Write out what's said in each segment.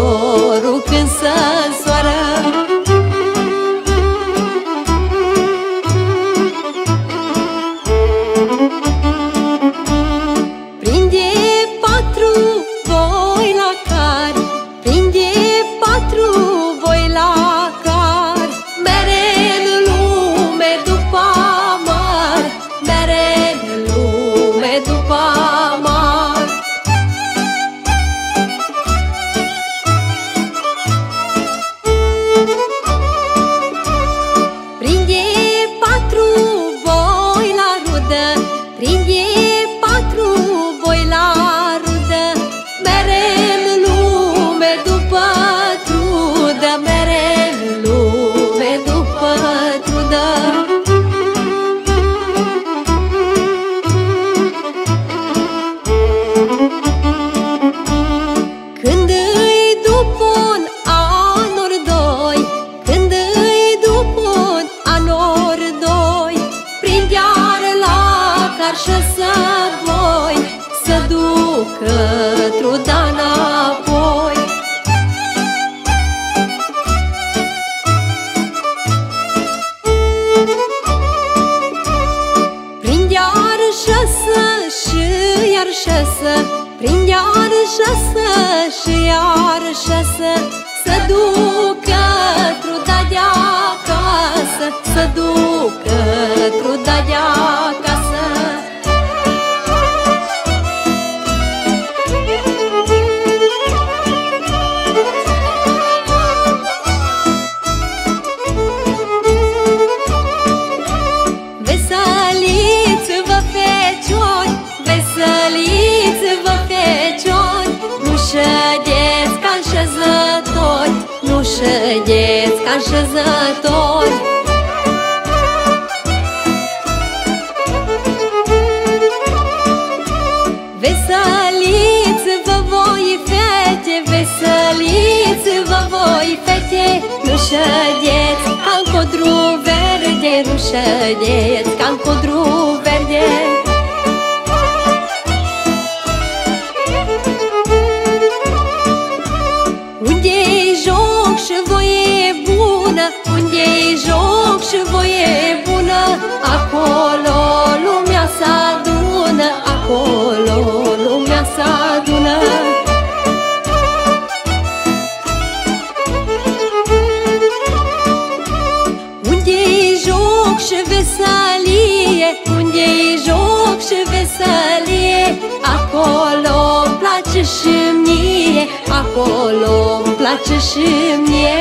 dorul când se însoară. Prinde patru boi la car, prinde patru boi la car, mere în lume după amar, mere în lume după amar. Prinde patru boi la rudă, prinde patru boi la rudă, mere în lume după trudă, mere în lume după trudă. Când îi după un an ori doi, când îi după un an ori doi, prinde-ar la car și să voi să ducă truda înapoi. Prinde-ar șasă și iar șasă, prinde-ar șasă și iar șasă, să ducă truda de-acasă, să ducă truda de-acasă. Veseliți-vă, feciori, veseliți-vă, feciori, nu ședeți ca înșezători, nu ședeți ca înșezători. Veseliți-vă voi, fete, veseliți-vă voi, fete, nu ședeți ca-n codru verde, nu ședeți ca-n codru verde. Unde-i joc și voie bună, unde-i joc și voie bună, acolo lumea s-adună, acolo lumea s-adună. Unde-i joc și veselie, unde-i joc și veselie, acolo-mi place și mie, acolo-mi place și mie.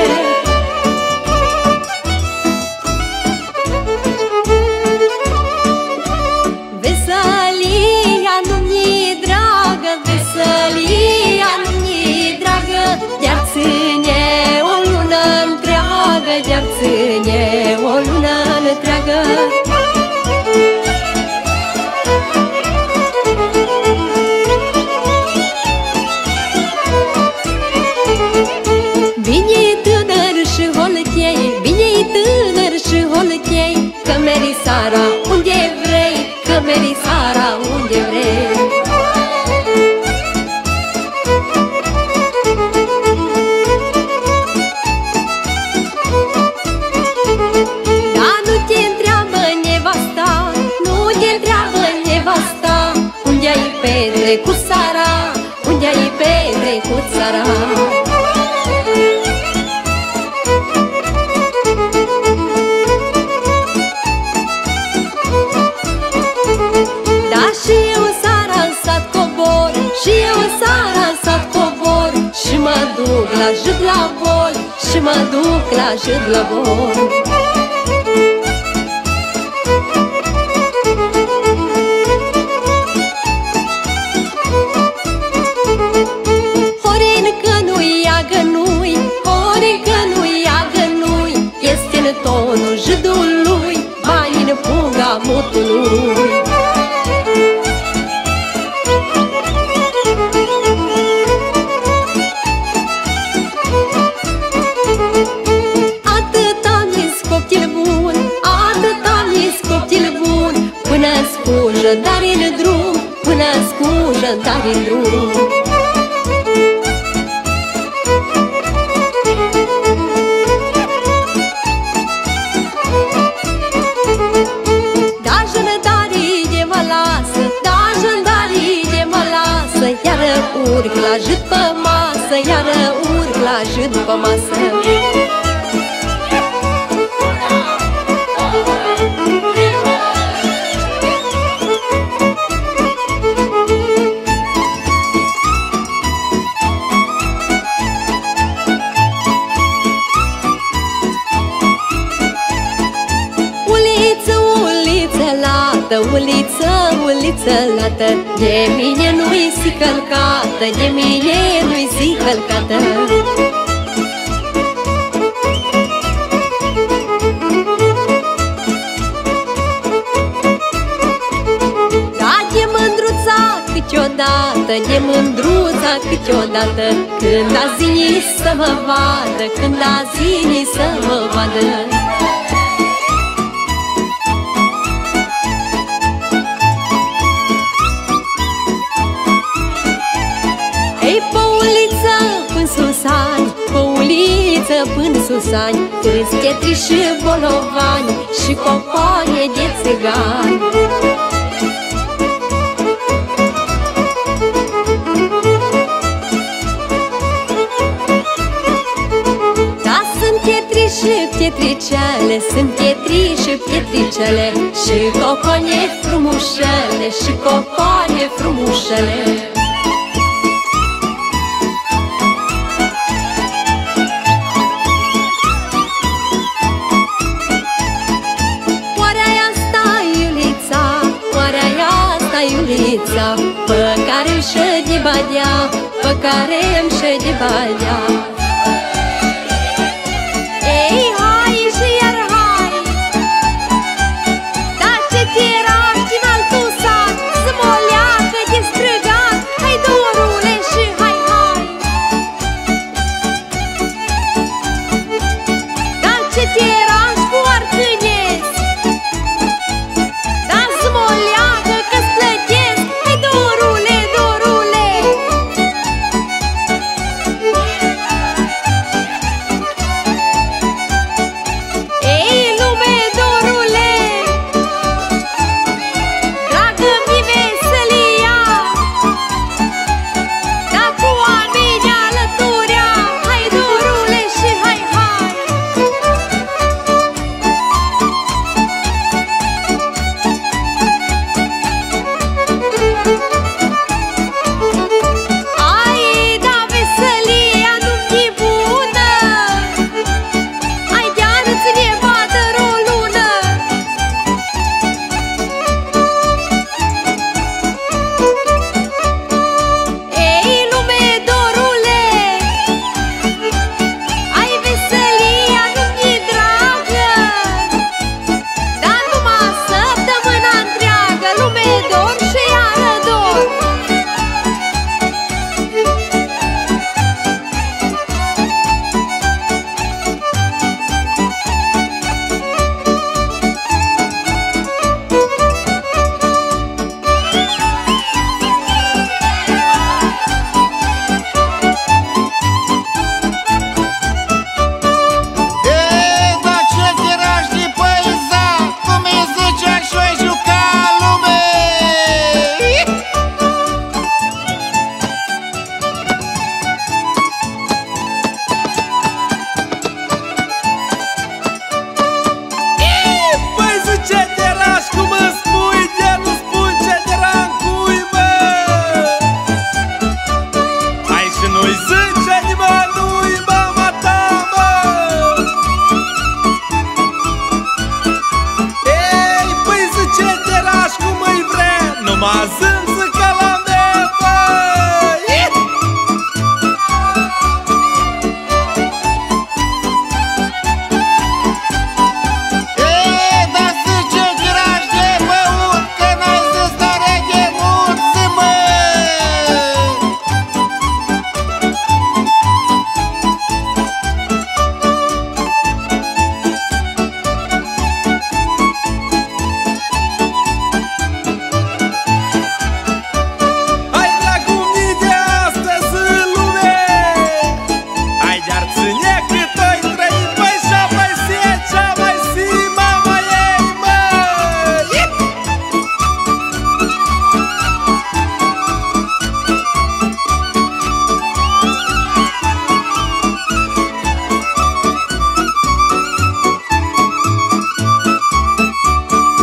Veselia nu-mi dragă, veselia nu-mi dragă, de-ar ține o lună întreagă, de-ar ține o lună întreagă. Bine-i tânăr și holtei, bine-i tânăr și holtei, că meri sara unde vrei, că meri sara unde vrei. Dar nu te întreabă nevasta, nu te întreabă nevasta, unde ai petrecut seara, unde ai petrecut seara. Da, și eu seara în sat cobor, și eu seara în sat cobor, și mă duc la jud la bol, și mă duc la jud la bol. Horin că nu-i ia gănui, horin că nu-i ia gănui, este în tonul judului, bani în punga mutului. Dar-i în drum, până scujă, dar-i în drum. gulaj după masă. Uliță, uliță lată, de mine nu-i si călcată, de mine nu-i si călcată. Da, de mândruța câteodată, de mândruța câteodată, când a zinii să mă vadă, când a zinii să mă vadă. Ei, pe uliță până sus ani, pe uliță până sus ani, câți chetri și bolovani și cocoane de țigani. Da, sunt pietri și pietricele, sunt pietri și pietricele, și cocoane frumușele, și cocoane frumușele. Iulița, pe care îmi șede badea, pe care îmi șede badea.